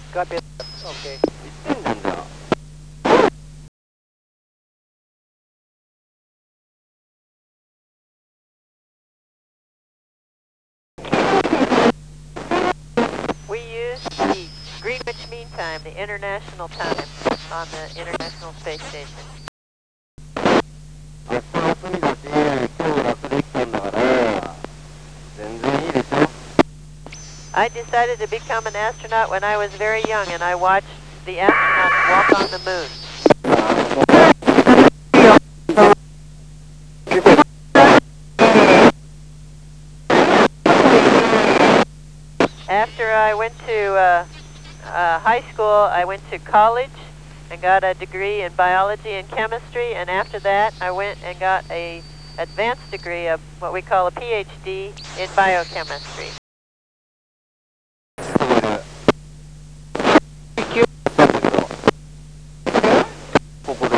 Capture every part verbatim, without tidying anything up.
Copy. Okay. いってんなんだ。 We use the Greenwich Mean Time, the international time, on the International Space Station. 明日休みだし、今日楽できたんだから、全然いいでしょ。 I decided to become an astronaut when I was very young, and I watched the astronauts walk on the moon. After I went to uh, uh, high school, I went to college and got a degree in biology and chemistry, and after that I went and got a advanced degree of what we call a P H D in biochemistry. ここで。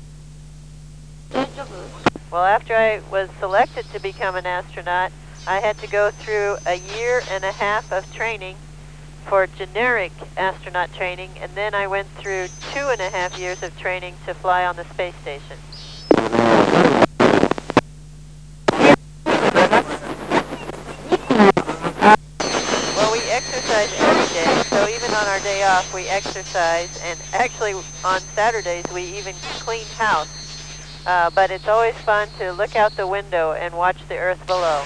Well, after I was selected to become an astronaut, I had to go through a year and a half of training for generic astronaut training, and then I went through two and a half years of training to fly on the space station. Well, we exercise every day, so even on our day off, we exercise, and actually on Saturdays, we even clean house. Uh, but it's always fun to look out the window and watch the Earth below.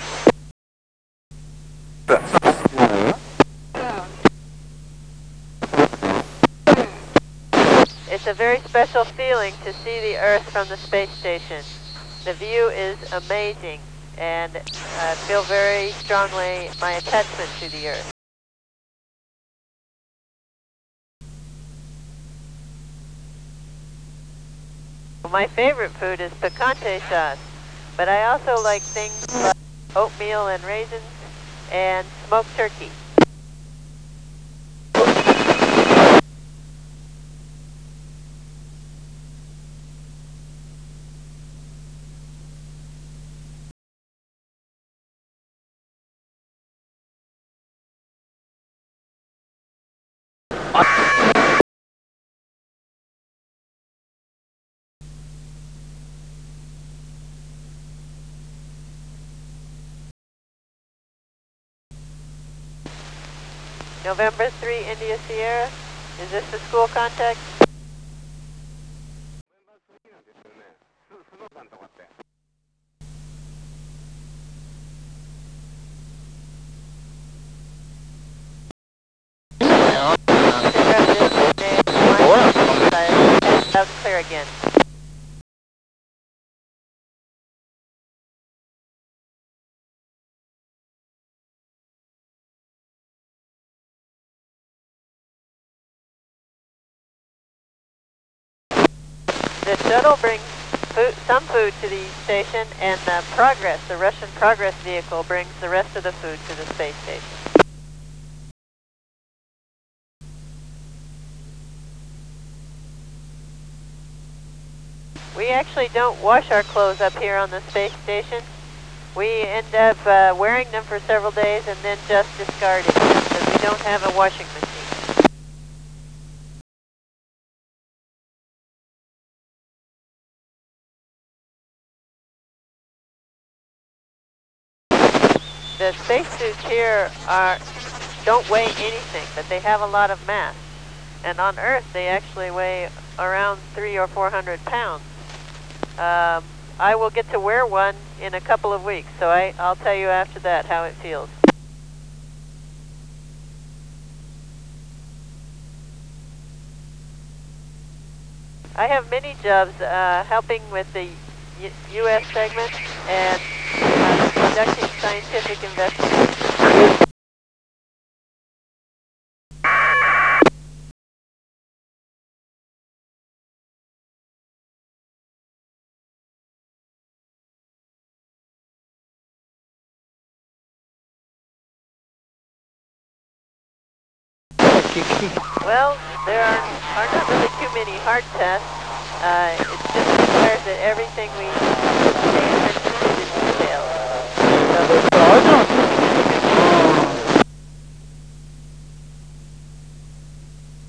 It's a very special feeling to see the Earth from the space station. The view is amazing, and I feel very strongly my attachment to the Earth. My favorite food is picante sauce, but I also like things like oatmeal and raisins and smoked turkey. November three, India Sierra. Is this the school contact? Loud and clear again. The shuttle brings food, some food to the station, and the Progress, the Russian Progress vehicle, brings the rest of the food to the space station. We actually don't wash our clothes up here on the space station. We end up uh, wearing them for several days and then just discarding them because we don't have a washing machine. The spacesuits here are don't weigh anything, but they have a lot of mass. And on Earth, they actually weigh around three or four hundred pounds. Um, I will get to wear one in a couple of weeks, so I, I'll tell you after that how it feels. I have many jobs uh, helping with the U S segment and uh, conducting scientific investigations. Well, there are, are not really too many hard tests. Uh, it just requires that everything we pay attention to the details. So,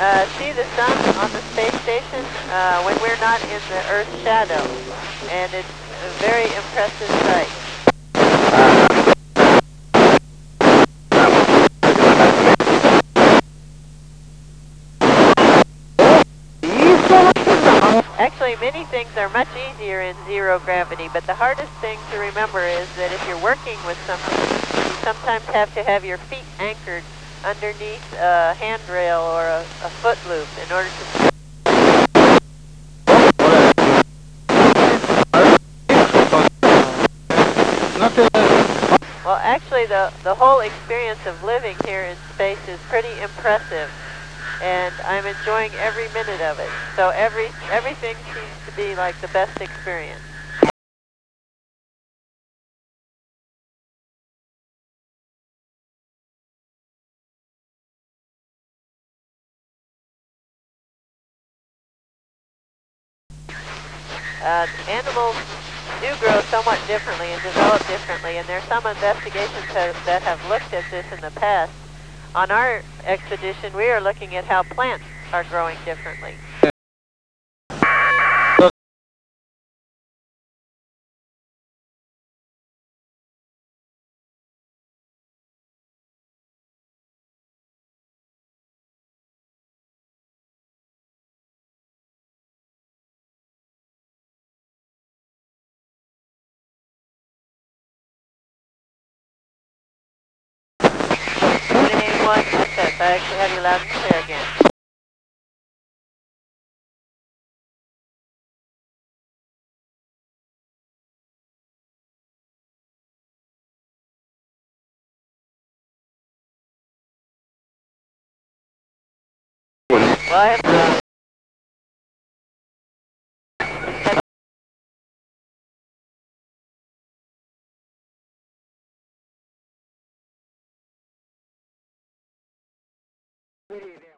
uh, see the sun on the space station uh, when we're not in the Earth's shadow, and it's a very impressive sight. Actually, many things are much easier in zero gravity, but the hardest thing to remember is that if you're working with something, you sometimes have to have your feet anchored underneath a handrail or a, a foot loop in order to... Well, actually, the, the whole experience of living here in space is pretty impressive, and I'm enjoying every minute of it. So every everything seems to be like the best experience. Uh, animals do grow somewhat differently and develop differently, and there are some investigations have, that have looked at this in the past. On our expedition, we are looking at how plants are growing differently. twenty-one, okay, I actually have you loud and clear again. Well, I have to... Good evening.